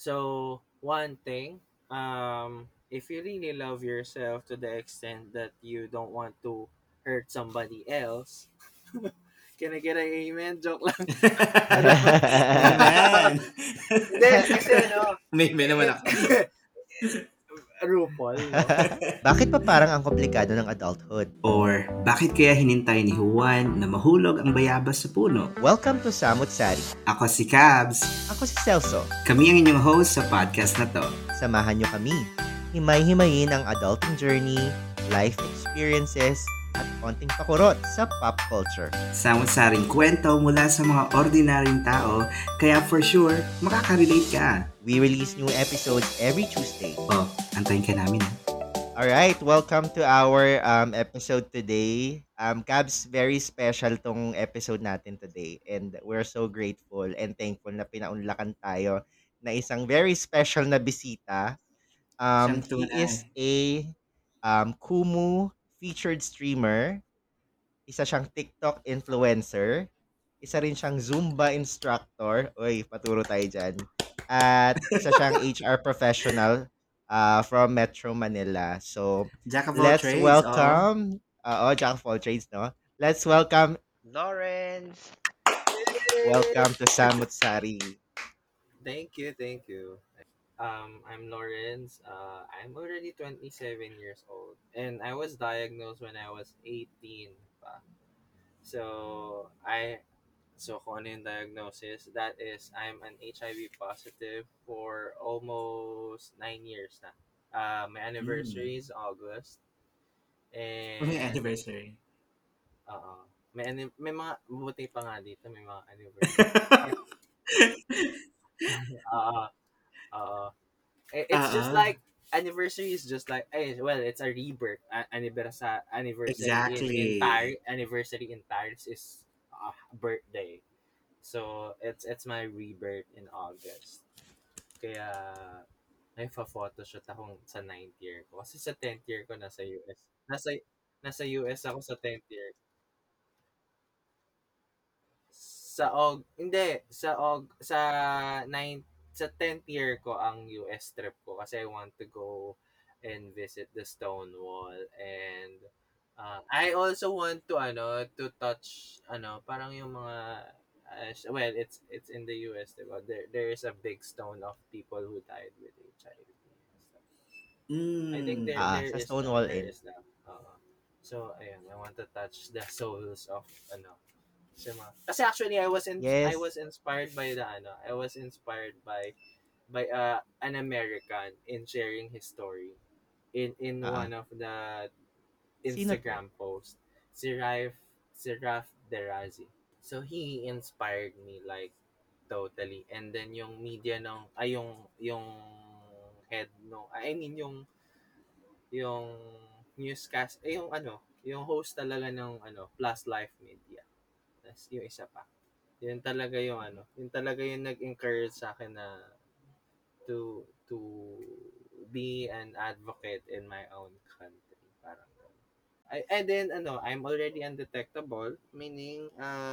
So one thing, if you really love yourself to the extent that you don't want to hurt somebody else, can I get an amen? Joke lang. Ano ba? Amen. Hindi, kasi May naman it, ako. RuPaul, no? Bakit pa parang ang komplikado ng adulthood? Or bakit kaya hinintay ni Juan na mahulog ang bayabas sa puno? Welcome to Samut Sari. Ako si Cabs. Ako si Celso. Kami ang inyong host sa podcast na to. Samahan nyo kami. Himay-himayin ang adulting journey, life experiences, at konting pakurot sa pop culture. Samot-saring kwento mula sa mga ordinaryong tao, kaya for sure, makaka-relate ka. We release new episodes every Tuesday. Oh, antayin ka namin ha. Alright, welcome to our episode today. Cabs, very special tong episode natin today. And we're so grateful and thankful na pinaunlakan tayo na isang very special na bisita. Siyang He tunay. is a Kumu featured streamer. Isa siyang TikTok influencer. Isa rin siyang Zumba instructor. Uy, paturo tayo dyan. At isa siyang HR professional from Metro Manila. So, Jack of all let's trades, oh. welcome, Jack of all trades, no? Let's welcome Lawrence. welcome to Samut Sari. Thank you, thank you. I'm Lawrence. I'm already 27 years old, and I was diagnosed when I was 18 pa. So, kung ano yung diagnosis, that is, I'm an HIV positive for almost 9 years na. My anniversary is August. May And, anniversary. may mga, buti pa nga dito, may mga anniversary. Oo, oo. It's just like, anniversary is just like, it's a rebirth. Exactly. Anniversary in Paris is birthday. So, it's my rebirth in August. Kaya, may photoshoot akong sa 9th year ko. Kasi sa 10th year ko, nasa US. Nasa US ako sa 10th year. Hindi, sa 9th, sa 10th year ko ang US trip ko kasi I want to go and visit the Stonewall, and I also want to to touch parang yung mga it's in the US, diba? There is a big stone of people who died with HIV. I think there Sa is Stonewall there Inn. is na. So ayun, I want to touch the souls of kasi actually I Yes. was inspired by I was inspired by an American in sharing his story in Ah. one of the Sino to? Instagram posts. Si Raf Derazi. So he inspired me like totally. And then yung media yung head no, I mean yung newscast, yung host talaga ng Plus Life Media. Tas yung isa pa. Yun talaga yung nag-encourage sa akin na to be an advocate in my own country. Parang ganun. And then I'm already undetectable, meaning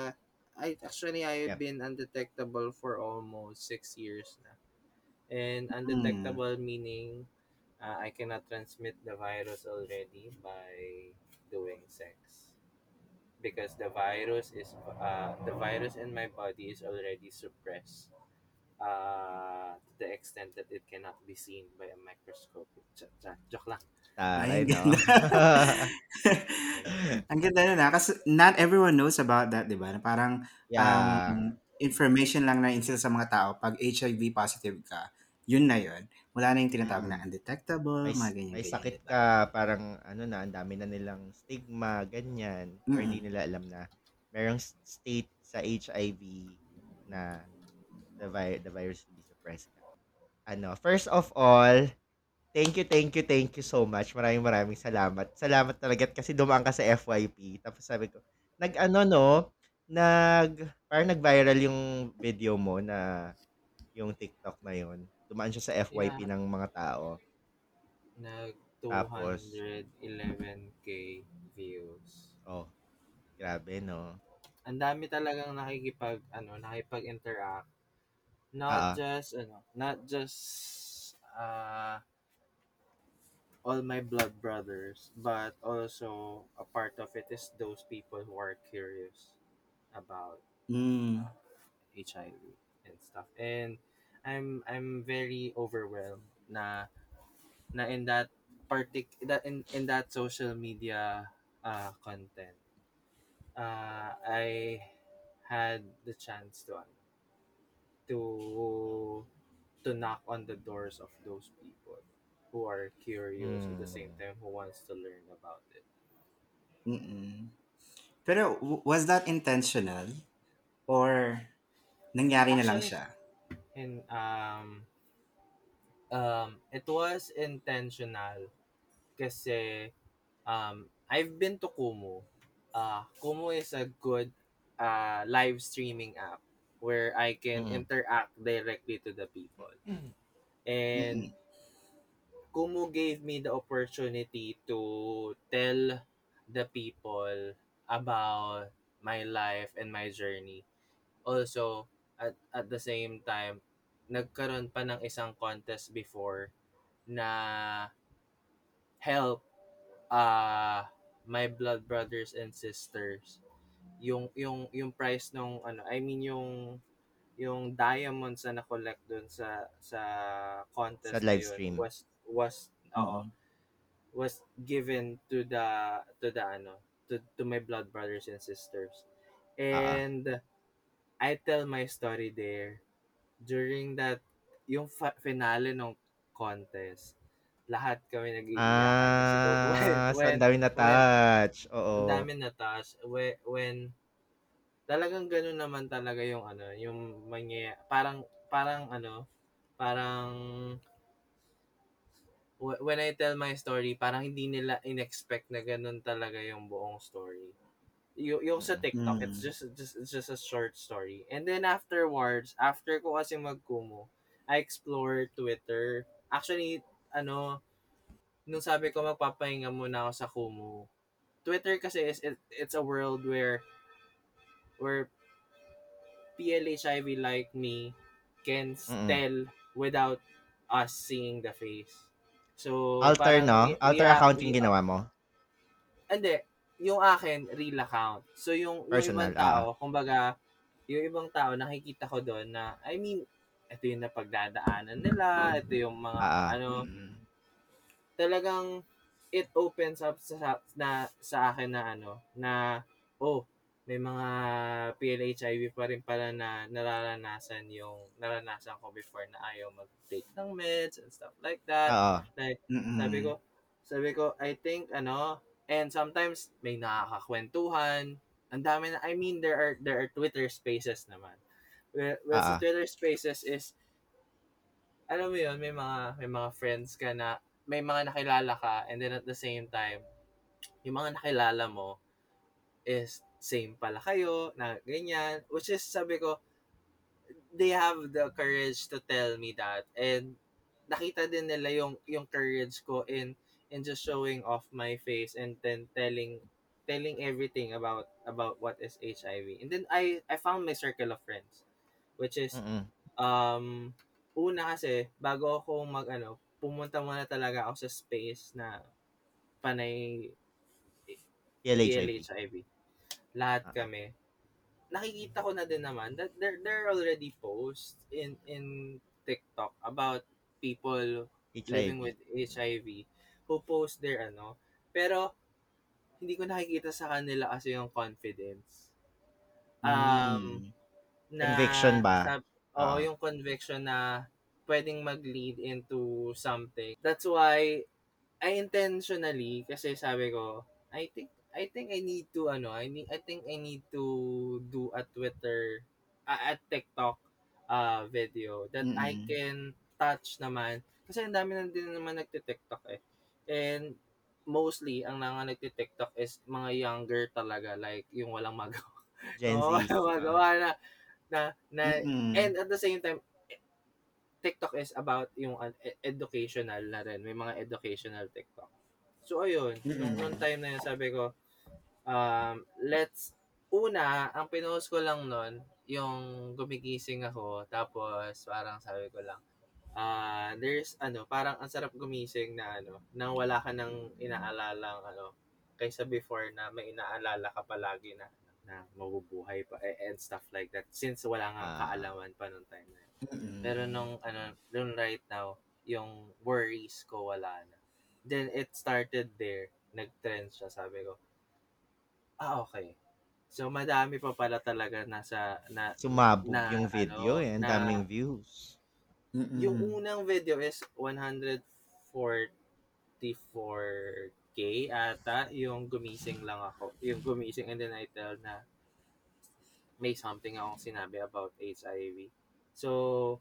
I've Yep. been undetectable for almost 6 years na. And undetectable meaning I cannot transmit the virus already by doing sex, because the virus in my body is already suppressed to the extent that it cannot be seen by a microscope. Joke lang. Taray, Ay, ang no? ganda. Ang ganda nun kasi not everyone knows about that, di ba? Na parang Yeah. information lang na instill sa mga tao pag HIV positive ka, yun na yun. Wala na yung tinatawag na undetectable, mga May ganyan-ganyan, sakit di ba? ka, parang ang dami na nilang stigma, ganyan. Or Mm-mm. hindi nila alam na merong state sa HIV na the virus will be suppressed ka. First of all, thank you so much. Maraming salamat. Salamat talaga kasi dumaan ka sa FYP. Tapos sabi ko, no, parang nag-viral yung video mo na yung TikTok na yun. Dumaan siya sa Yeah, FYP ng mga tao. nag Tapos, 211k views. oh, grabe, no? Ang dami talagang nakikipag-interact. Not Oo. just not just all my blood brothers, but also a part of it is those people who are curious about Mm. HIV and stuff. And I'm very overwhelmed na in that in that social media content. I had the chance to knock on the doors of those people who are curious at the same Hmm. time who wants to learn about it. Mm-mm. Pero was that intentional or nangyari na lang Actually, siya? in it was intentional kasi I've been to Kumu. Kumu is a good live streaming app where I can Mm. interact directly to the people. And Mm-mm. Kumu gave me the opportunity to tell the people about my life and my journey. Also, at the same time, nagkaroon pa ng isang contest before na help my blood brothers and sisters. Yung price nung I mean yung diamonds na na-collect dun sa Sa contest na live yun stream. was Mm-mm. was given to the to my blood brothers and sisters. Oo. And I tell my story there during that yung finale ng contest. Lahat kami nag-iiyakan kasi So ang daming when na-touch. ang Oo. dami na task when talagang gano'n naman talaga yung yung parang parang when I tell my story, parang hindi nila inexpect na gano'n talaga yung buong story. Yung sa Mm. TikTok, Mm. it's just a short story. And then afterwards, after ko kasi magkumo, I explored Twitter. Actually, nung sabi ko magpapahinga muna ako sa Kumu, Twitter kasi it's a world where PLHIV like me can Mm. tell without us seeing the face. So Alter, parang no? we Alter are account yung we ginawa mo? hindi, yung akin real account. So yung Personal, ibang oo. tao, kumbaga yung ibang tao nakikita ko doon na I mean ito yung napagdadaanan nila, ito yung mga Oo. Mm-mm. talagang it opens up sa akin na na oh, may mga PLHIV pa rin pala na naranasan ko before na ayaw mag-take ng meds and stuff like that. Oo. Like, sabi Mm-mm. ko, I think, and sometimes may nakakakwentuhan. Ang dami na, I mean, there are Twitter spaces naman. Well, sa Oo. Twitter spaces is, alam mo yun, may mga friends ka na, may mga nakilala ka, and then at the same time, yung mga nakilala mo is same pala kayo, na ganyan. Which is, sabi ko, they have the courage to tell me that. And nakita din nila yung courage ko in just showing off my face and then telling everything about what is HIV. And then I found my circle of friends, which is Mm. una kasi bago ako pumunta muna talaga ako sa space na panay PLHIV. PLHIV. Lahat Oo. kami. Nakikita ko na din naman that there are already posts in TikTok about people living HIV. with HIV who post their pero hindi ko nakikita sa kanila kasi yung confidence. Um, Mm. na Conviction ba? oo, Oo. yung conviction na pwedeng mag-lead into something. That's why I intentionally kasi sabi ko, I think I need to I think I need to do a Twitter at TikTok video that I Mm-mm. can touch naman kasi ang dami na din naman nagte-TikTok eh. And mostly ang mga nagte-TikTok is mga younger talaga like yung walang magawa. Gen Oo, Zs. walang magawa na Mm-mm. and at the same time TikTok is about yung educational na rin. May mga educational TikTok. So, ayun. Nung Mm-mm. time na yun, sabi ko, let's, ang pinost ko lang nun yung gumigising ako, tapos parang sabi ko lang, parang ang sarap gumising na nang wala ka nang inaalalang kaysa before na may inaalala ka palagi na mabubuhay pa and stuff like that since wala nga Ah, kaalaman pa nung time na yun. Pero Mm-mm. nung right now, yung worries ko wala na. Then it started there, nag-trend siya, sabi ko, okay. So madami pa pala talaga nasa sumabog na yung video ano eh. Ang na daming views. yung Mm-mm. unang video is 144K ata, yung gumising lang ako. Yung gumising and then I tell na may something akong sinabi about HIV. So,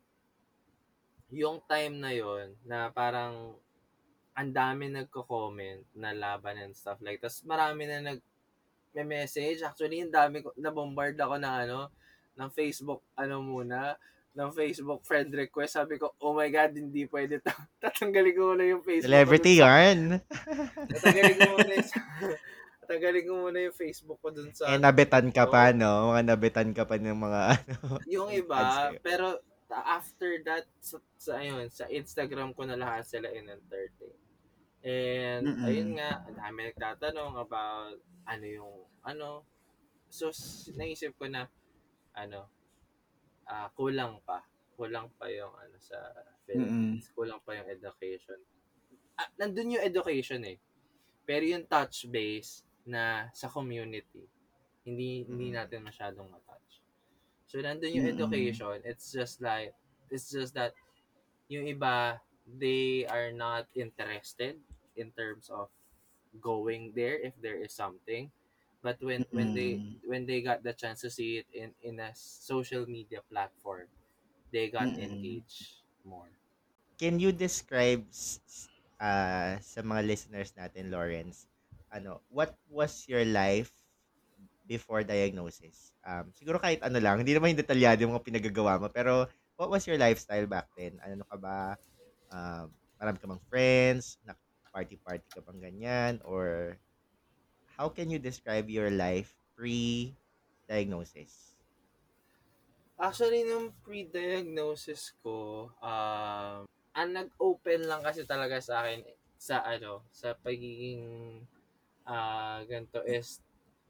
yung time na yon na parang ang dami nagko-comment na laban and stuff like. Tapos marami na may message. Actually, yung dami ko, na-bombard ako ng ng Facebook, ng Facebook friend request. Sabi ko, oh my God, hindi pwede. Tatanggalin ko muna yung Facebook ko dun Celebrity sa, yarn. tatanggalin ko muna yung, tatanggalin ko muna yung Facebook ko dun Eh, sa nabitan ka pa, TikTok. no? Mga nabitan ka pa ng mga, Yung ads iba, sa'yo. pero after that, sa Instagram ko na lahat sila in-entertain. And, ayun Mm-mm. nga, ang dami nagtatanong about ano yung, ano, so, naisip ko na, ano, kulang pa. Kulang pa yung sa Mm-mm. Philippines. Kulang pa yung education. Nandun yung education eh. Pero yung touch base na sa community, hindi Mm. natin masyadong matouch. So, nandun yung Mm-mm. education. It's just that, yung iba, they are not interested in terms of going there if there is something. But Mm-mm. when they got the chance to see it in a social media platform, they got Mm-mm. engaged more. Can you describe sa mga listeners natin, Lawrence, what was your life before diagnosis? Siguro kahit ano lang, hindi naman yung detalyado yung mga pinagagawa mo, pero what was your lifestyle back then? Ano ka ba? Marami ka bang friends? Party-party ka bang ganyan? Or how can you describe your life pre-diagnosis? Actually, nung pre-diagnosis ko, ang nag-open lang kasi talaga sa akin sa pagiging ganito is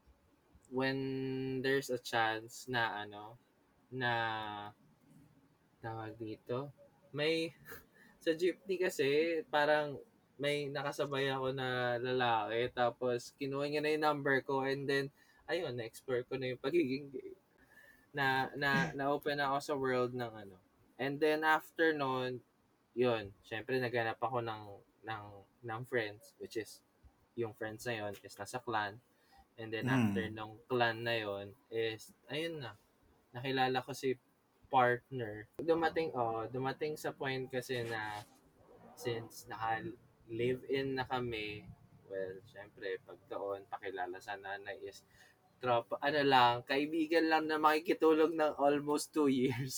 when there's a chance na na tawag dito, may sa jeepney kasi parang may nakasabay ako na lalaki, tapos kinuha niya na yung number ko, and then ayun, na-explore ko na yung pagiging gay. Na-open ako sa world ng And then after nun, yun, syempre naghanap ako ng ng friends, which is yung friends na yun is nasa clan. And then after Mm. nung clan na yun is ayun na, nakilala ko si partner. Dumating sa point kasi na since naka-live-in na kami, well, syempre, pag doon, pakilala sa nanay is tropa, kaibigan lang na makikitulog ng almost 2 years.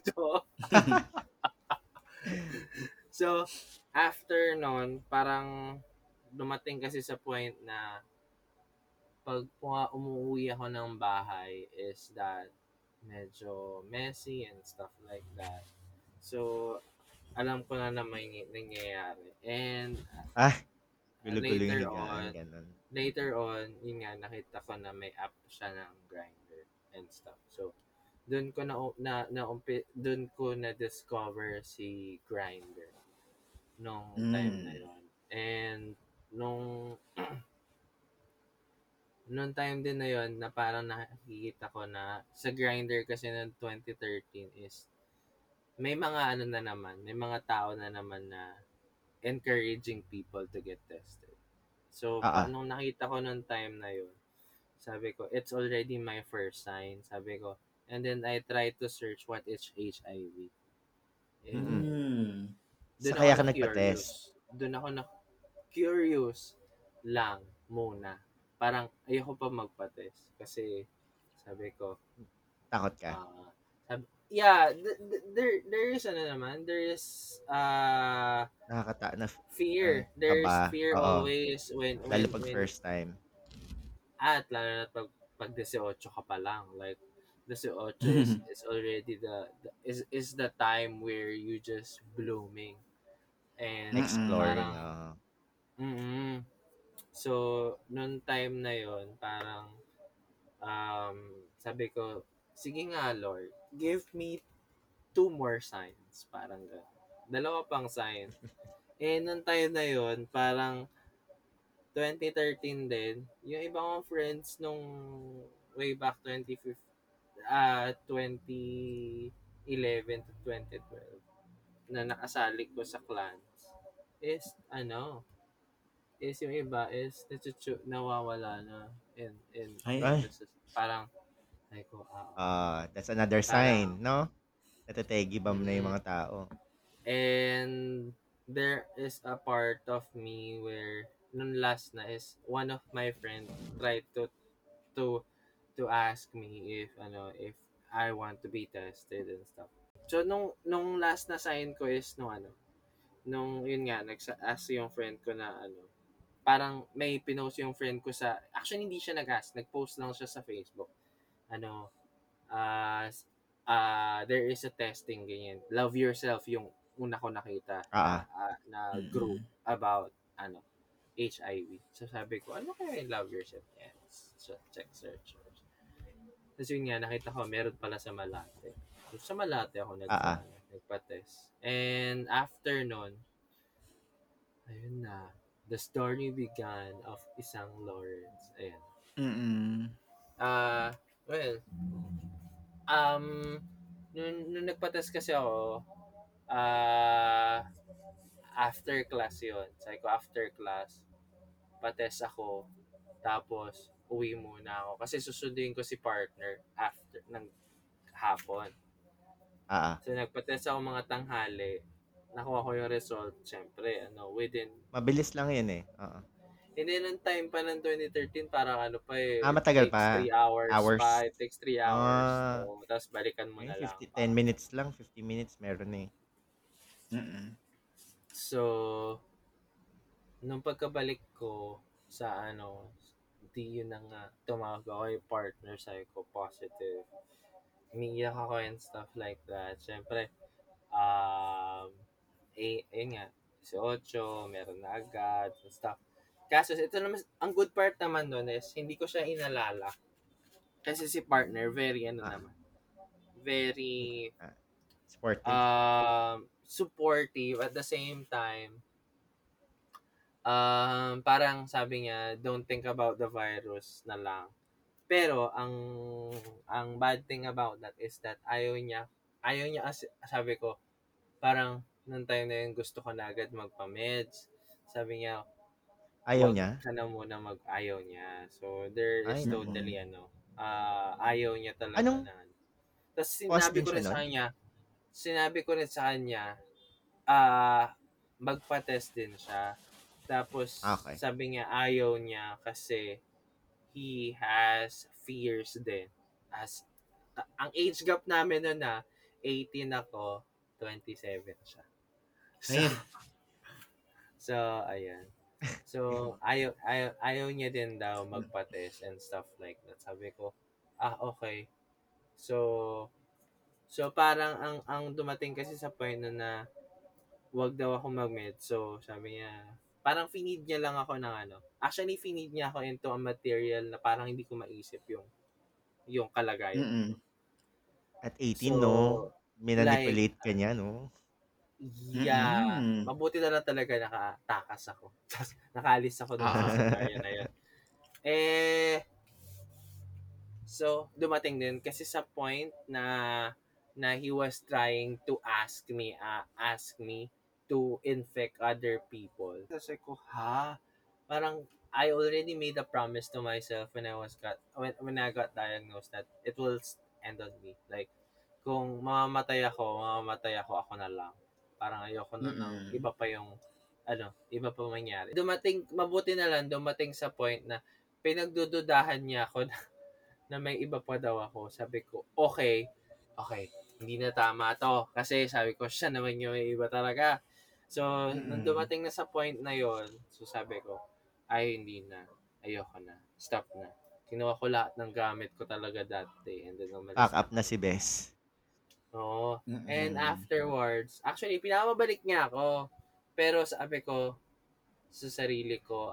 So, after nun, parang dumating kasi sa point na pag umuwi ako ng bahay is that medyo messy and stuff like that. So, alam ko na may nangyayari. And Ah, gulo-gulo yung later higaan, on, ganun. yun nga, nakita ko na may app siya ng Grindr and stuff. So, doon ko na discover si Grindr nung time na Mm. yon. And nung nung time din na yon na parang nakikita ko na sa Grindr kasi ng 2013 is may mga na naman, may mga tao na naman na encouraging people to get tested. So, Ah, nung nakita ko nung time na yun, sabi ko, it's already my first sign. Sabi ko, and then I tried to search what is HIV. mm. And Mm. So, doon ako kaya ka na-curious. nagpa-test. Doon ako na-curious lang muna. Parang ayoko pa magpa-test. Kasi sabi ko, Takot ka. yeah, there is there is Nakakata na fear. kaba, There's fear oo. always Lalo pag when first time. at lalo na pag 18 ka pa lang, like the 8 is already is the time where you just blooming and Exploring. Mm-mm. parang mm so nung time na yon parang um sabi ko sige nga Lord, give me two more signs, parang gano'n. Dalawa pang sign. Eh nung time na yon parang 2013 din, yung iba kong friends nung way back 2011 to 2012 na nakasali ko sa clans is is yung iba is nawawala na Ay. Ay, parang ay ko that's another parang sign, no? Natetegibam na yung mm, mga tao. and there is a part of me where nung last na is one of my friend tried to to ask me if I want to be tested and stuff. So nung last na sign ko is nung yun nga nag-ask yung friend ko na parang may pinost yung friend ko sa actually hindi siya nag-ask, nag-post lang siya sa Facebook. Ano uh, there is a testing ganyan. Love yourself yung una ko nakita Ah, na group Mm-mm. about HIV. So sabi ko, ano kaya yung love yourself? Yan. So, check search. Tapos yun nga, nakita ko, meron pala sa Malate. So, sa Malate ako ah. nagpa-test. And after nun, ayun na, the story began of isang Lawrence. Ayan. Mm-mm. Ah, well, um, nung nagpa-test kasi ako, after class yun. Sabi ko, after class, pa-test ako. Tapos, uwi muna ako. Kasi susundin ko si partner after ng hapon. Ah. So, nagpa-test ako mga tanghali. Nakuha ko yung result. Siyempre, within Mabilis lang 'yun eh. Oo. hindi nung time pa ng 2013, parang pa it Matagal takes pa. 3 hours pa. Hours. It takes 3 hours. Ah, So, tapos balikan mo ngayon na lang. 10 minutes lang, 50 minutes meron na eh. Mm-mm. So, nung pagkabalik ko sa di yun na nga, tumawag ako kay partner, sabi ko, positive. Umiiyak ako and stuff like that. Siyempre, ayun nga, si Ocho, meron na agad, and stuff. Kaso, ito naman, ang good part naman doon is, hindi ko siya inalala. Kasi si partner, very Ah, naman, very ah, sportive. supportive at the same time. Parang sabi niya, don't think about the virus na lang. Pero ang bad thing about that is that ayaw niya sabi ko, parang nung time na yun gusto ko na agad magpa-meds. Sabi niya, Ayaw wag niya? ka na muna ayaw niya. So there is Ay naku. Mm-mm. totally ayaw niya talaga Anong na. Tapos positive siya nun? sinabi ko rin sa kanya, ah magpa-test din siya. Tapos Okay. sabi niya ayaw niya kasi he has fears din. As ang age gap namin noon 18 ako, 27 siya. So, Ay. so ayan. So, ayaw niya din daw magpa-test and stuff like that. Sabi ko, okay. So, parang ang dumating kasi sa point na wag daw ako mag-med. So, sabi niya, parang finid niya lang ako ng Actually, finid niya ako into a material na parang hindi ko maisip yung kalagayan ko. Mm. At 18 'no? So, like, Minanipulate ka niya 'no? yeah, Mm-mm. mabuti na lang talaga nakatakas ako. Tapos, nakaalis ako dun sa Ah. scenario na yun. Eh, so, dumating din kasi sa point na he was trying to ask me to infect other people. Kasi ko, parang I already made a promise to myself when I got diagnosed that it will end on me. Like, kung mamamatay ako na lang. Parang ayoko na ng Mm-mm. iba pa mangyari. Mabuti na lang, dumating sa point na pinagdududahan niya ako na may iba pa daw ako. Sabi ko, okay, hindi na tama to. Kasi sabi ko, siya naman yung may iba talaga. So, nung Mm-mm. dumating na sa point na yon, so sabi ko, ay, hindi na. Ayoko na. Stop na. Kinuha ko lahat ng gamit ko talaga that day and then Pack umalis na up na kami. si Bes. Oo. And Mm-mm. afterwards, actually, pinapabalik niya ako. Pero sabi ko sa sarili ko,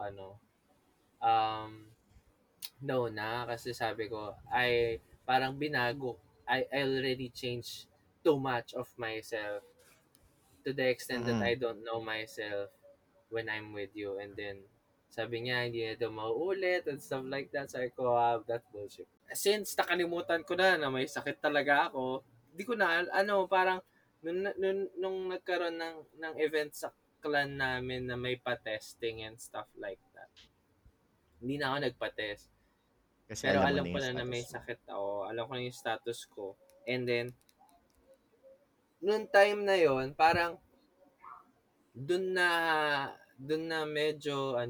no na. Kasi sabi ko, parang binago. I already changed too much of myself to the extent that Mm. I don't know myself when I'm with you. And then, sabi niya, hindi na daw mauulit and stuff like that. Sabi ko, that's bullshit. Since nakalimutan ko na may sakit talaga ako, di ko na, parang, nung nagkaroon ng event sa clan namin na may pa-testing and stuff like that, hindi na ako nagpa-test. Kasi Pero alam mo alam na ko yung na na may status mo. sakit ako. Alam ko na yung status ko. And then, noong time na yon parang, dun na, medyo,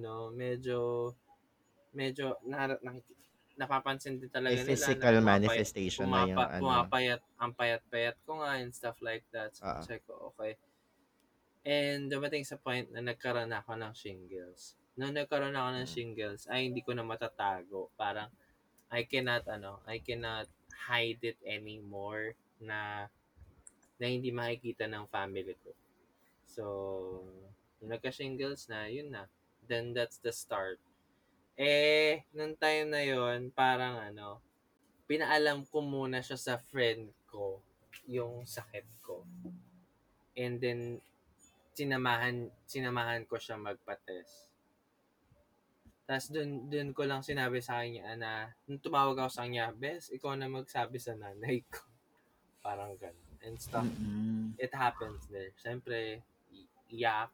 medyo napapansin din May talaga nila na physical manifestation na yung ano. pumapayat, ang payat-payat ko nga and stuff like that. So, Oo. sabi ko, okay. And dumating sa point na nagkaroon ako ng shingles. Nung nagkaroon ako ng Mm. shingles, ay hindi ko na matatago. Parang, I cannot hide it anymore na hindi makikita ng family ko. So, nung nagka-shingles na, yun na. Then, that's the start. Nung time na yon parang pinaalam ko muna siya sa friend ko yung sakit ko. And then, sinamahan ko siya magpa-test. Tapos dun ko lang sinabi sa kanya na, nung tumawag ako sa kanya, Bes, ikaw na magsabi sa nanay ko. Parang ganun. And stuff. Mm-mm. It happens there. Siyempre, iyak.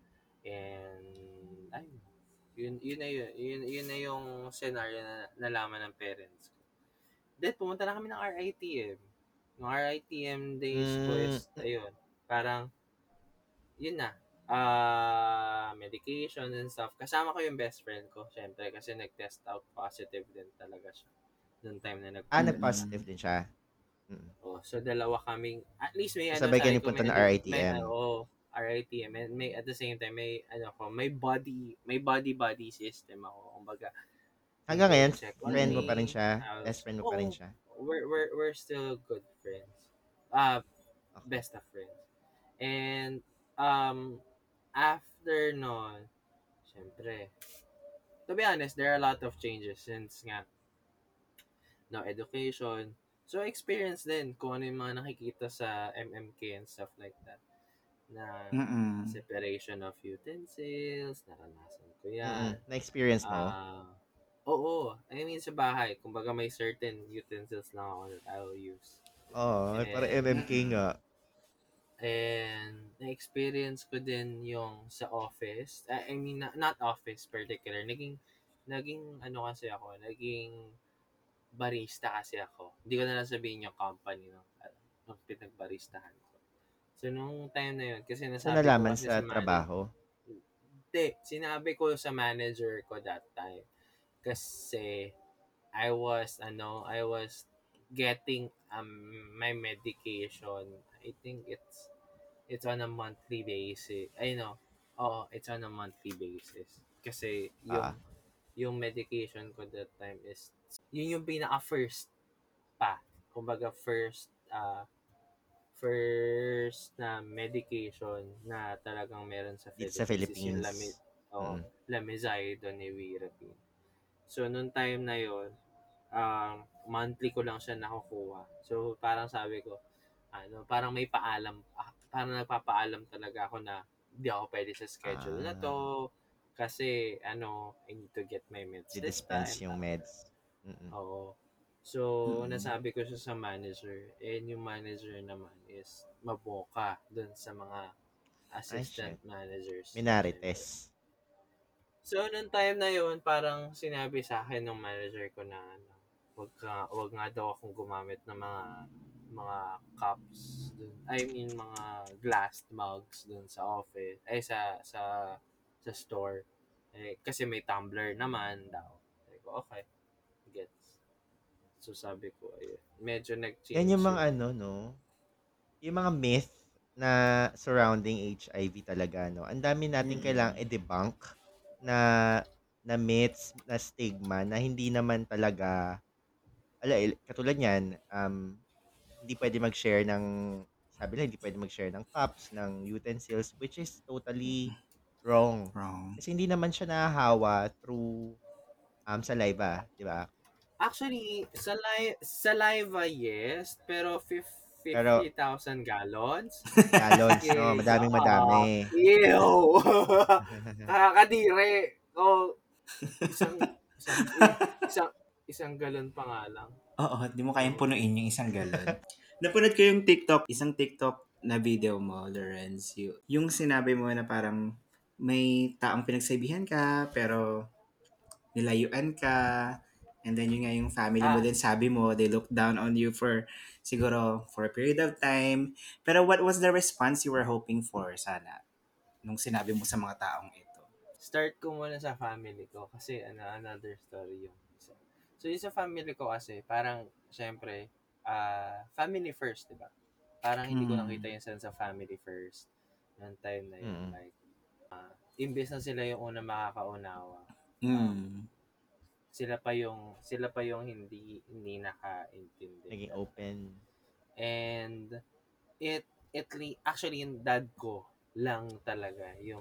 And, ay, yun na yun. Yun na yung scenario na nalaman ng parents ko. Then, pumunta na kami ng RITM. Yung RITM days ko Mm. is, ayun, parang, yun na, medication and stuff. Kasama ko yung best friend ko, syempre, kasi nag-test out positive din talaga siya. Noong time na nagpa-test. Nag-positive Mm-mm. din siya. Mm. Oh, so dalawa kaming, at least may So, ano sabay sa kayo ko, punta ng may RITM. RITM, and may at the same time may body system ako. Kumbaga, Hanggang ngayon, check on friend mo Mm-mm. pa rin me. siya? Best friend mo pa rin Oo, siya? we're still good friends. Ah, Okay. best of friends. And um after nun, syempre, to be honest, there are a lot of changes since nga no education. So experience din kung ano yung mga nakikita sa MMK and stuff like that. Na Mm-mm. separation of utensils, naranasan ko Mm. yan. Na-experience mo? Ah, oo, I mean sa bahay, kumbaga may certain utensils lang ako that I will use. Oo, para And MMK nga. Mm-mm. na-experience ko din yung sa office. I mean, not office particular. Naging ano kasi ako, naging barista kasi ako. Hindi ko na lang sabihin yung company nung pinagbaristahan ko. So, nung time na yun, kasi So, nasabi ko nalaman kasi sa sa manager, trabaho? hindi, sinabi ko sa manager ko that time. Kasi, I was getting my medication. I think it's on a monthly basis. I know. Oo, it's on a monthly basis. Kasi Ah. yung medication ko that time is yun yung pinaka first pa. Kumbaga first na medication na talagang meron sa Dito sa Philippines is yung Philippines. Mm. Lamizide Nevirapine. So nung time na yon, monthly ko lang siya nakukuha. So parang sabi ko, parang may paalam, parang nagpapaalam talaga ako na hindi ako pwede sa schedule na Ah. to kasi I need to get my meds this time. Di-dispense yung meds. Mm. Oo. So, Mm-mm. nasabi ko siya sa manager. And yung manager naman is maboka dun sa mga Ay, assistant shit. managers namin. Minarites. So, nung time na yun, parang sinabi sa akin ng manager ko na wag nga daw akong gumamit ng mga cups dun. I mean, mga glass mugs dun sa office, ay sa store. Kasi may tumbler naman daw. Sabi ko, okay, gets. So, sabi ko, ayun. Medyo Yan yung nag-change mga yung ano, no? Yung mga myth na surrounding HIV talaga, no? Ang dami natin kailangang Mm-mm. i-debunk na na myths, na stigma na hindi naman talaga katulad niyan, hindi puwede mag-share ng sabi nila hindi puwede mag-share ng cups, ng utensils, which is totally wrong. Wrong. Kasi hindi naman siya nahahawa through, saliva, 'di ba? Actually, saliva, yes, pero Pero 50,000 gallons? gallons 'no, Okay, madaming-madami. ew! Nakakadiri. Oh, isang isang isang isang galon pa nga lang. Oo, di mo kayang Oh. punuin yung isang galon. Napanood ko yung isang TikTok na video mo, Lawrence. Yung sinabi mo na parang may taong pinagsabihan ka, pero nilayuan ka, and then yun nga yung family mo Ah, din, sabi mo, they look down on you for siguro for a period of time. Pero what was the response you were hoping for sana nung sinabi mo sa mga taong ito? Start ko muna sa family ko kasi another story yung isa. So yung sa family ko kasi parang syempre family first, 'di ba? Parang hindi ko nakita Mm. yung sense of family first noong time na yun. Mm, Like imbes na sila yung unang makakaunawa, um, Mm. sila pa yung hindi nakaintindi. naging That time. open. And actually yung dad ko lang talaga yung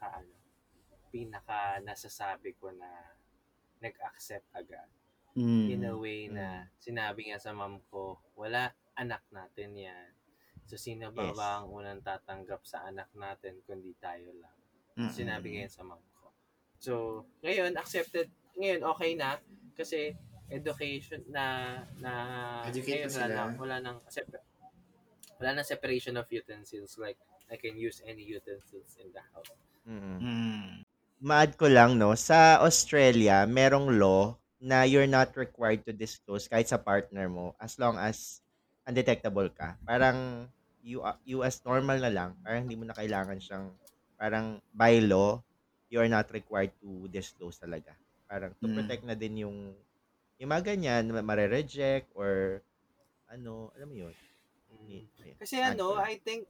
pinaka nasasabi ko na nag-accept agad. In a Mm. way Mm, na sinabi nga sa mom ko, wala, anak natin yan. So, sino ba yes. ang unang tatanggap sa anak natin kundi tayo lang? Sinabi Mm. ngayon sa mom ko. So, ngayon, accepted. Ngayon, okay na. Kasi, education na Educate ngayon mo sila. wala nang separation of utensils. Like, I can use any utensils in the house. Mm. Mm. Ma-add ko lang 'no, sa Australia merong law na you're not required to disclose kahit sa partner mo as long as undetectable ka. Parang you as normal na lang, parang hindi mo na kailangan siyang parang by law, you are not required to disclose talaga. Parang to Mm. protect na din yung mga ganyan, mare-reject or ano, alam mo yun? Mm. Ayun, Kasi ma-add ko lang. I think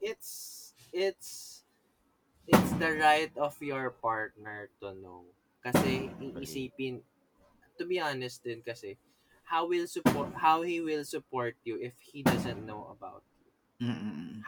it's the right of your partner to know. Kasi Actually, iisipin, to be honest din kasi, how he will support you if he doesn't know about you. Mm.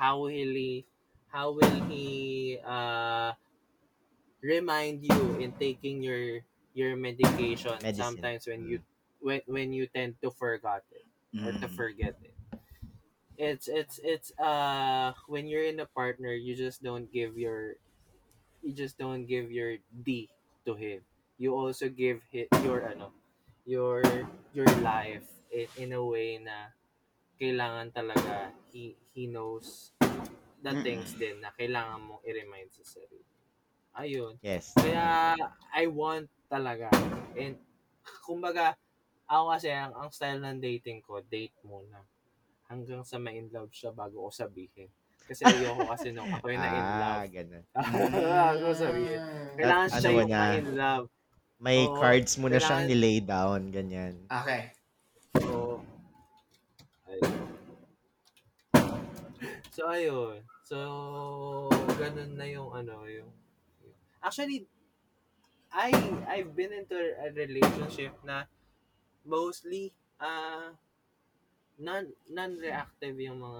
How will he remind you in taking your medication medicine. sometimes when you tend to forget it or to Mm. forget it. It's when you're in a partner, you just don't give your D to him. You also give your your life in a way na kailangan talaga he knows the things Mm. din na kailangan mong i-remind sa sarili. Ayun. Yes, tama. Kaya I want talaga. And kumbaga ako kasi ang style ng dating ko, date muna. Hanggang sa ma-in love siya bago ko sabihin. Kasi ayoko kasi nung ako yung na-in love. Gano'n. Bago ko sabihin. At Kailangan ano siya mo yung na, ma-in love. may Oo. cards mo na siyang Kailangan, nilay down, ganyan. Okay. oo. Ayun. So, ayun. So, ganun na actually, I, I've been into a relationship na mostly, non-reactive yung mga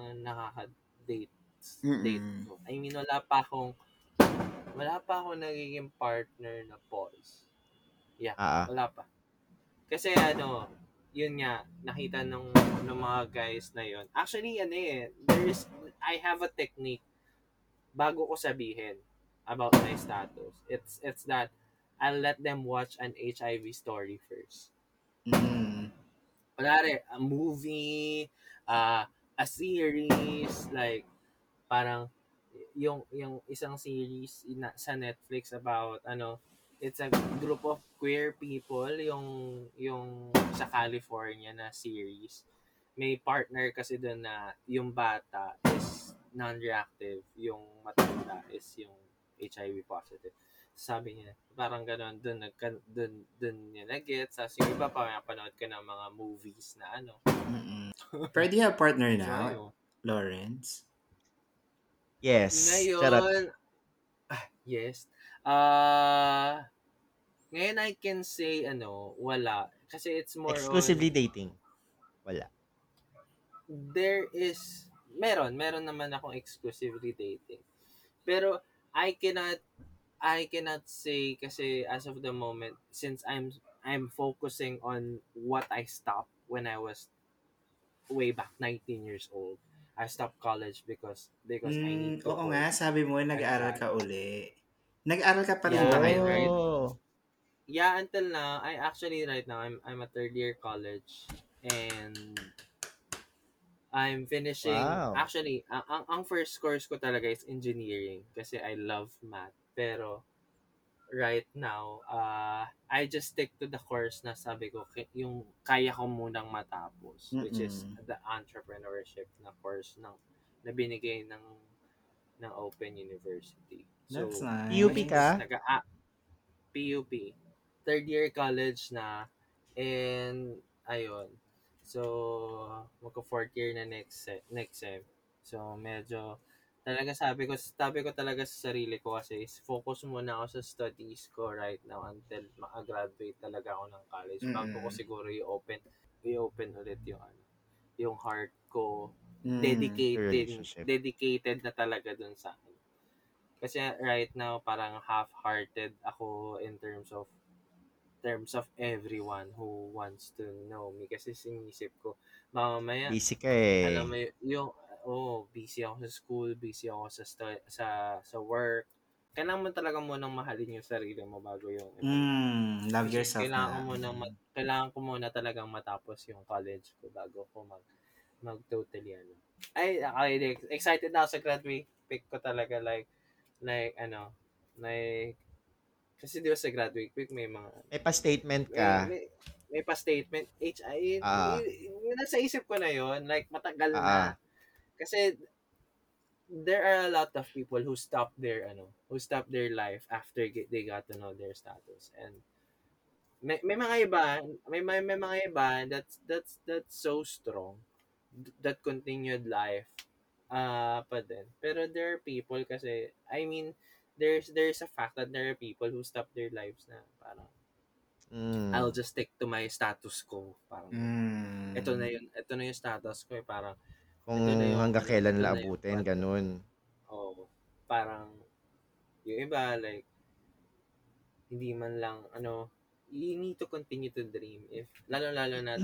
date Mm. ko. I mean, wala pa akong nagiging partner na pause. Yeah, Oo. wala pa. Kasi yun nga, nakita nung mga guys na yun. Actually, I have a technique bago ko sabihin about my status. It's that I'll let them watch an HIV story first. Mm. Kunwari, a movie, a series, like, parang, yung isang series sa Netflix about, it's a group of queer people, yung sa California na series. May partner kasi doon na yung bata is non-reactive, yung matanda is yung HIV positive. Sabi niya, parang gano'n, dun niya na-get. Tapos yung iba pa, panood ka ng mga movies na Mm. Pero do you have partner So, now, ayun. Lawrence? Yes, charot. Ngayon, yes. Ah, Ngayon I can say ano, wala. Kasi it's more Exclusively on, dating? Wala. meron naman akong exclusively dating. Pero I cannot I cannot say kasi as of the moment, since I'm focusing on what I stopped when I was way back 19 years old. I stopped college because I need to Oo nga, work sabi mo at nag-aaral that. ka uli. Nag-aaral ka pa rin ba Yeah, ngayon? right. Oh, Yeah, until now, I actually right now I'm a third year college, and I'm finishing, wow. actually ang first course ko talaga is engineering kasi I love math. Pero right now, I just stick to the course na sabi ko, yung kaya ko munang matapos, which is Mm. the entrepreneurship na course na binigay ng Open University. That's So, PUP which is nice. ka? PUP. Third year college na, and ayun. So, magko fourth year na next sem. So, medyo talaga sabi ko talaga sa sarili ko kasi is focus muna ako sa studies ko right now until maka-graduate talaga ako ng college bago ko Mm. siguro i-open ulit yung yung heart ko, Mm. Sa dedicated relationship. dedicated na talaga dun sa akin. Kasi right now parang half-hearted ako in terms of everyone who wants to know me kasi sinisip ko mamaya, Busy ka alam eh. mo yung busy ako sa school, busy ako sa work. Kailangan mo talaga munang mahalin yung sarili mo bago yung iba. Love Which is yourself nga. Mm. kailangan ko muna talagang matapos yung college ko bago ko mag totally ano. Ay, excited na ako sa grad week. Pick ko talaga like ano, like kasi di ba sa grad week may mga May pa-statement may, ka. may, may pa-statement. Ah, Nasa isip ko na yon, like matagal ah, na. Kasi there are a lot of people who stop their life after they got to know their status. And may mga iba, may mga iba that's so strong, that continued life pa din. Pero there are people kasi, I mean, there's a fact that there are people who stop their lives na parang I'll mm. just stick to my status quo. Parang Mm. ito na yung status ko eh. Parang Kung ito na yung hanggang ano, kailan ito nila na yung abutin, path ko. ganun. Oh, parang yung iba like hindi man lang ano, you need to continue to dream if lalo na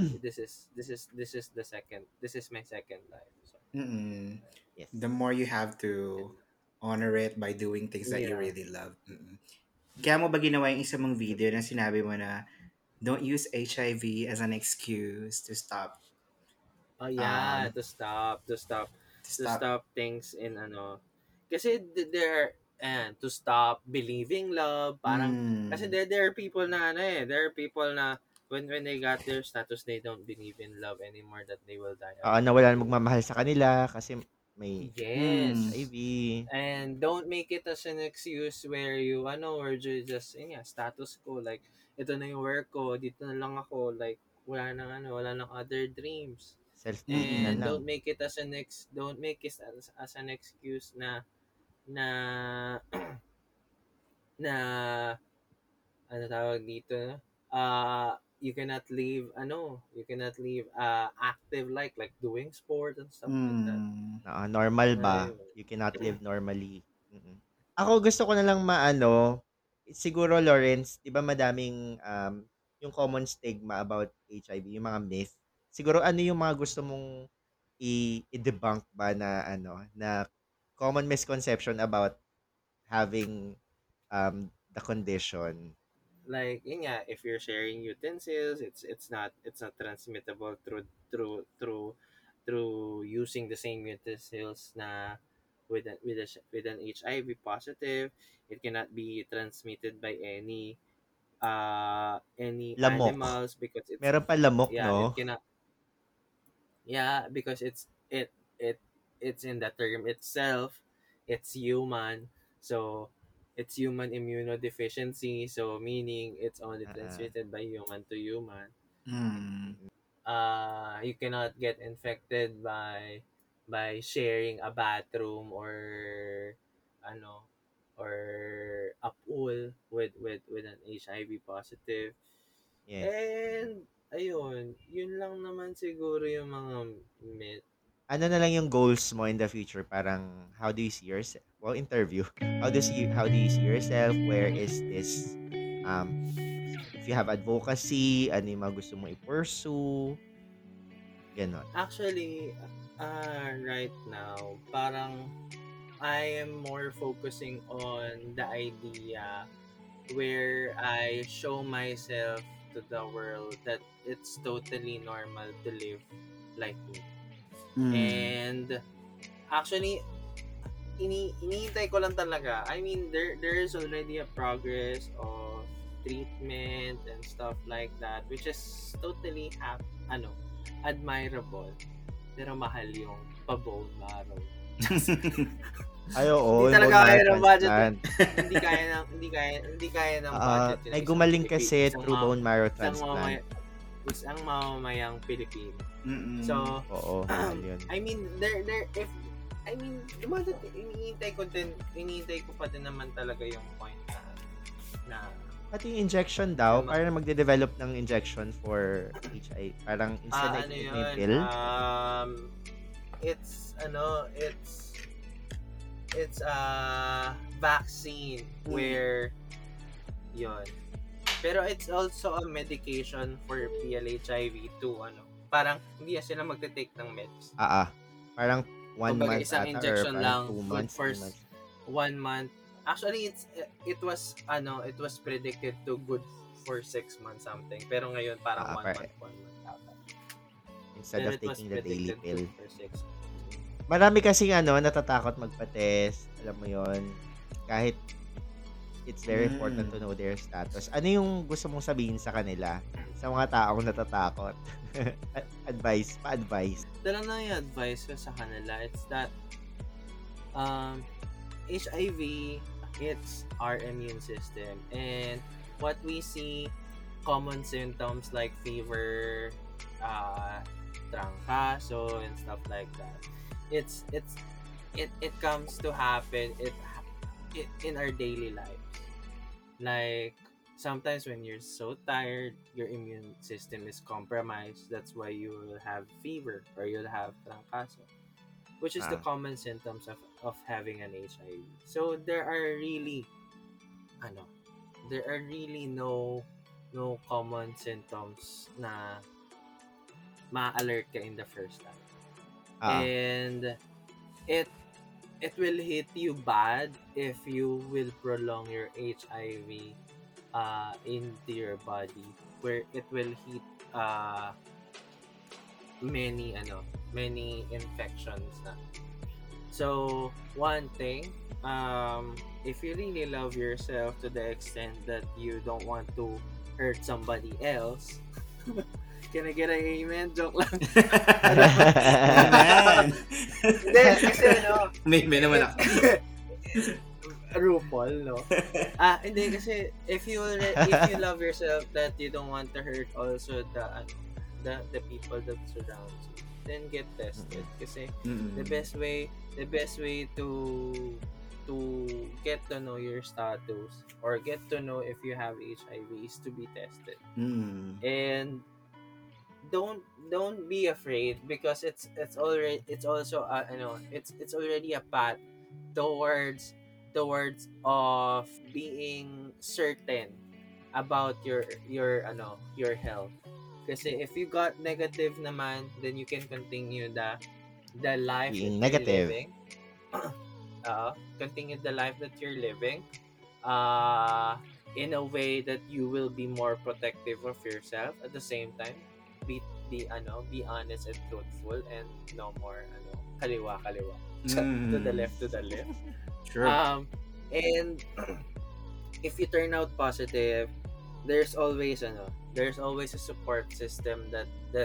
this is my second life. So, Mm. Yes. The more you have and to honor it by doing things that you yeah. really love. Kaya mo ba ginawa yung isa mong video na sinabi mo na don't use HIV as an excuse to stop Oh yeah, um to to stop stop things in ano. Kasi there and to stop believing love, parang kasi mm, there are people na ano eh, there are people na when they got their status they don't believe in love anymore, that they will die Na alone. wala nang So magmamahal sa kanila kasi may mm, yes. HIV. And don't make it as an excuse where or just yun nga, status ko, like ito na yung work ko, dito na lang ako, like wala nang other dreams. Self-pity na And mm, lang. don't make it as an excuse na na ano tawag dito, you cannot live active like doing sport and stuff like that. mm, Normal ba? Ayun. You cannot live normally. Mm. Ako gusto ko na lang maano, siguro Lawrence, 'di ba madaming yung common stigma about HIV, yung mga myth. Siguro ano yung mga gusto mong i-debunk ba na ano, na common misconception about having the condition. Like yun nga, if you're sharing utensils, it's not transmittable through using the same utensils na with an HIV positive. It cannot be transmitted by any Lamok. animals because Meron pa lamok, yeah, no? it cannot yeah, because it it's in the term itself, it's human. So it's human immunodeficiency, so meaning it's only Uh-uh. transmitted by human to human. mm, Mm-mm. You cannot get infected by sharing a bathroom or ano or a pool with an HIV positive. Yes. And ayun, yun lang naman siguro yung mga myth. Ano na lang yung goals mo in the future? Parang, how do you see yourself? Well, interview. How do you see yourself? Where is this? Um, if you have advocacy, ano yung mga gusto mo i-pursue? Ganon. Actually, right now, parang I am more focusing on the idea where I show myself to the world that it's totally normal to live like me. And actually, iniintay ko lang talaga. I mean, there is already a progress of treatment and stuff like that, which is totally admirable. Pero mahal yung pa-bone marrow. Ay, oo. Hindi Yung talaga bone kaya marrow ng budget. transplant. Hindi kaya ng budget. May gumaling kasi through bone marrow transplant. Isang mamamayang Pilipino. So, Oo, mahal yun. I mean, iniintay ko pa din naman talaga yung point na Pati yung injection daw, parang magde-develop ng injection for HIV. Parang instead na may pill. It's a vaccine where yun. Pero it's also a medication for PLHIV to parang hindi na sila magte-take ng meds. Parang 1 Kumbaga, month isang ata, injection or lang 2 months. first 1 month. Actually, it was predicted to good for 6 months something. Pero ngayon parang 1 month ata. Instead of taking the daily pill. For 6. Marami kasing natatakot magpa-test. Alam mo yon, kahit it's very important to know their status. Ano yung gusto mong sabihin sa kanila? Sa mga taong natatakot? Pa-advice. Dala na yung advice ko sa kanila. It's that HIV, it's our immune system. And what we see, common symptoms like fever, trangkaso, and stuff like that. It comes to happen it in our daily lives. Like sometimes when you're so tired, your immune system is compromised. That's why you will have fever or you'll have trangkaso, which is the common symptoms of having an HIV. So there are really no common symptoms na ma-alert ka in the first time. And it will hit you bad if you will prolong your HIV into your body, where it will hit many infections na. So one thing, if you really love yourself to the extent that you don't want to hurt somebody else, can I get an amen? Joke lang. Amen. Hindi, kasi may naman ako. RuPaul, no? Hindi, kasi if you love yourself that you don't want to hurt also the people that surround you, then get tested. Kasi the best way to get to know your status or get to know if you have HIV is to be tested. And don't be afraid, because it's already a path towards of being certain about your health. Kasi if you got negative naman, then you can continue the life being that negative. you're living. Continue the life that you're living in a way that you will be more protective of yourself. At the same time, be honest and truthful, and no more kaliwa to the left. Sure. And if you turn out positive, there's always a support system that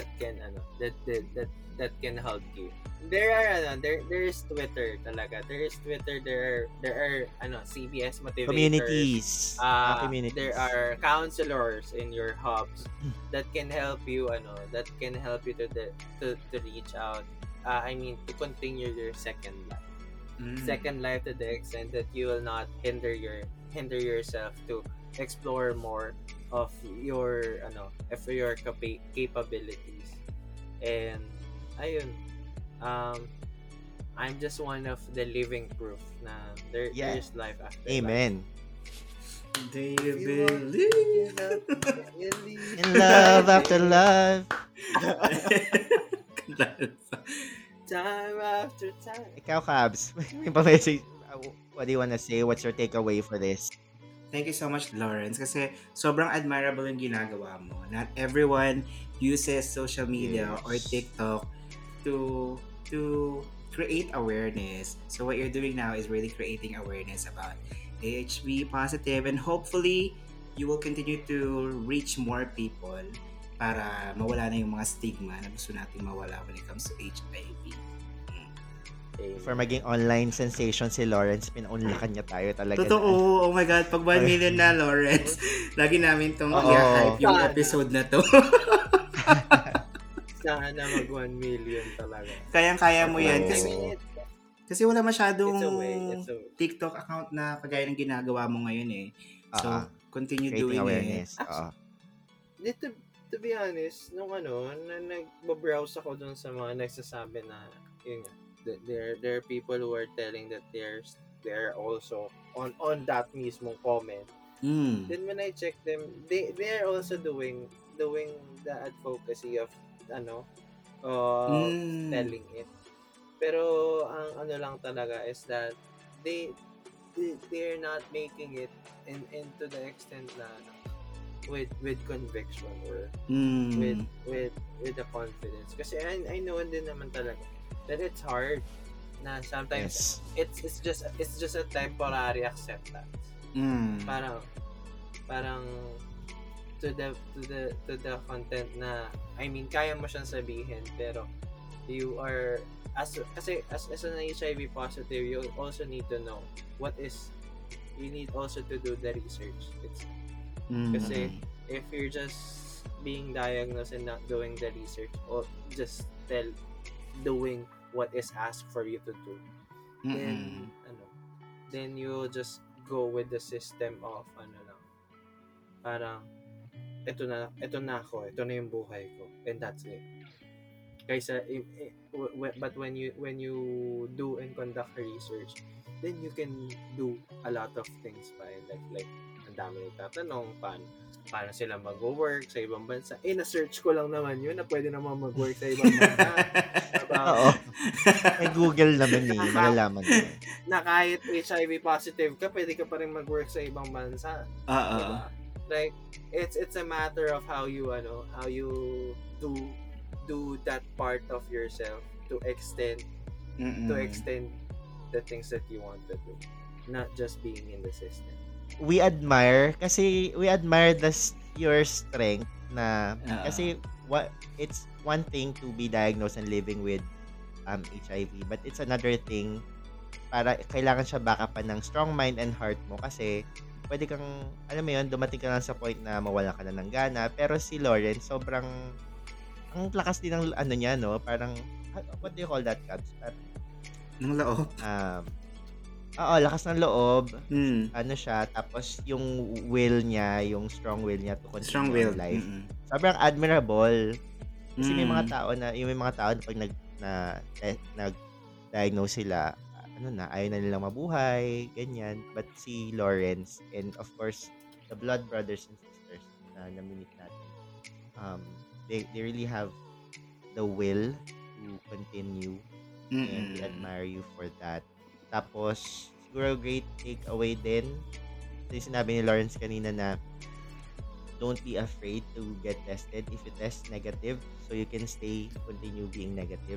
can help you. There is Twitter talaga. There are CBS motivators. Communities. Communities. There are counselors in your hubs that can help you to reach out. To continue your second life. Second life to the extent that you will not hinder yourself to explore more of your capabilities. And ayun, um I'm just one of the living proof na Yeah. there's life after life. Amen. Do If you you want to believe? get up, believe In right love after there. love. Time after time. Ikaw, Cabs. May pa-message. What do you wanna say? What's your takeaway for this? Thank you so much, Lawrence. Kasi sobrang admirable yung ginagawa mo. Not everyone uses social media or Yes. TikTok to to create awareness. So what you're doing now is really creating awareness about AHV positive, and hopefully you will continue to reach more people para mawala na yung mga stigma na gusto nating mawala when it comes to HIV. Mm. Before Amen. maging online sensation si Lawrence, pinaunlakan niya tayo talaga na ano. Totoo. Oh my God. Pag 1 Ay, million na, Lawrence, lagi namin tong i-hype oo. yung Sana. episode na to. Sana mag 1 million talaga. Kayang-kaya mo yan. I Kasi, mean, Oo. kasi wala masyadong it's a way. It's a way. TikTok account na kagaya ng ginagawa mo ngayon eh. Oo. So, continue Creating doing it. awareness. Oo. To be honest, nung na nagbabrowse ako dun sa mga nagsasabi na, yun nga, there are people who are telling that they're also on that mismong comment. Mm. Then when I check them, they are also doing the advocacy of ano of Mm. telling it. Pero ang ano lang talaga is that they they're not making it into the extent na with conviction or with Mm. with the confidence, kasi I know din naman talaga that it's hard na sometimes Yes. it's just a temporary acceptance. Mm. Parang to the content na, I mean, kaya mo siyang sabihin pero you are as an HIV positive, you also need to know what is you need also to do the research. It's kasi Mm. if you're just being diagnosed and not doing the research, or just doing what is asked for you to do, then Mm. then you just go with the system of lang, parang ito na ako, ito na yung buhay ko, and that's it. Kaysa but when you do and conduct research, then you can do a lot of things pa, like ang dami nagtatanong paano sila mag-work sa ibang bansa. Na-search ko lang naman yun na pwede naman mag-work sa ibang bansa. About Oo. May Google naman eh. naka, Malalaman mo. na kahit HIV positive ka, pwede ka pa rin mag-work sa ibang bansa. Oo. Diba? Like, it's a matter of how you do that part of yourself to extend Mm-mm. the things that you want to do, not just being in the system. We admire your strength na Oo. kasi it's one thing to be diagnosed and living with HIV, but it's another thing para kailangan siya backupan ng strong mind and heart mo kasi pwede kang, alam mo yun, dumating ka lang sa point na mawala ka na ng gana. Pero si Lawrence, sobrang, ang lakas din ng ano niya, no? Parang, what do you call that, Cabs? Ng loob. Oo, lakas ng loob. Mm. Ano siya, tapos yung will niya, yung strong will niya to continue Strong-willed. on life. Mm-mm. Sobrang admirable. Kasi may mga Mm. tao na, pag nag-diagnose sila, ayaw na nilang mabuhay, ganyan. But si Lawrence, and of course, the blood brothers and sisters na namimit natin, they really have the will to continue, and we Mm-mm. admire you for that. Tapos, siguro great takeaway din, ito yung sinabi ni Lawrence kanina na don't be afraid to get tested if you test negative, so you can continue being negative.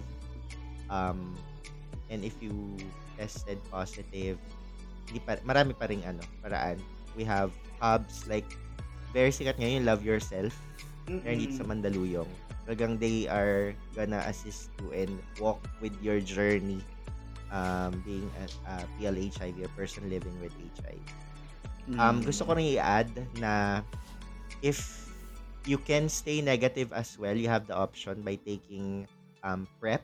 And if you tested positive, marami pa ring paraan. We have hubs like very sikat ngayon, Love Yourself. Meron dito sa Mm-mm. Mandaluyong. Talagang they are gonna assist you and walk with your journey, being a PLHIV, a person living with HIV. Gusto ko rin i-add na if you can stay negative as well, you have the option by taking PrEP.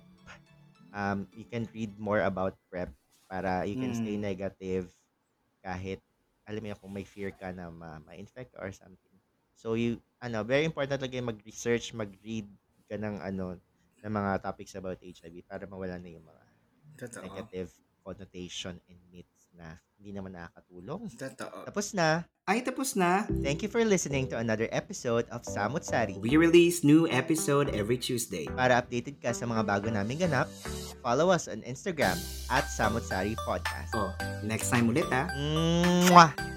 You can read more about PrEP para you can stay Mm. negative kahit alam mo yun, kung may fear ka na ma-infect or something. So, very important talaga yung mag-research, mag-read ka ng mga topics about HIV para mawala na yung mga Totoo. negative connotation and myths na hindi naman nakakatulong. Totoo. Tapos na. Ay, tapos na. Thank you for listening to another episode of Samut Sari. We release new episode every Tuesday. Para updated ka sa mga bago naming ganap, follow us on Instagram at Samut Sari Podcast. Oh, next time ulit ah. Mwah!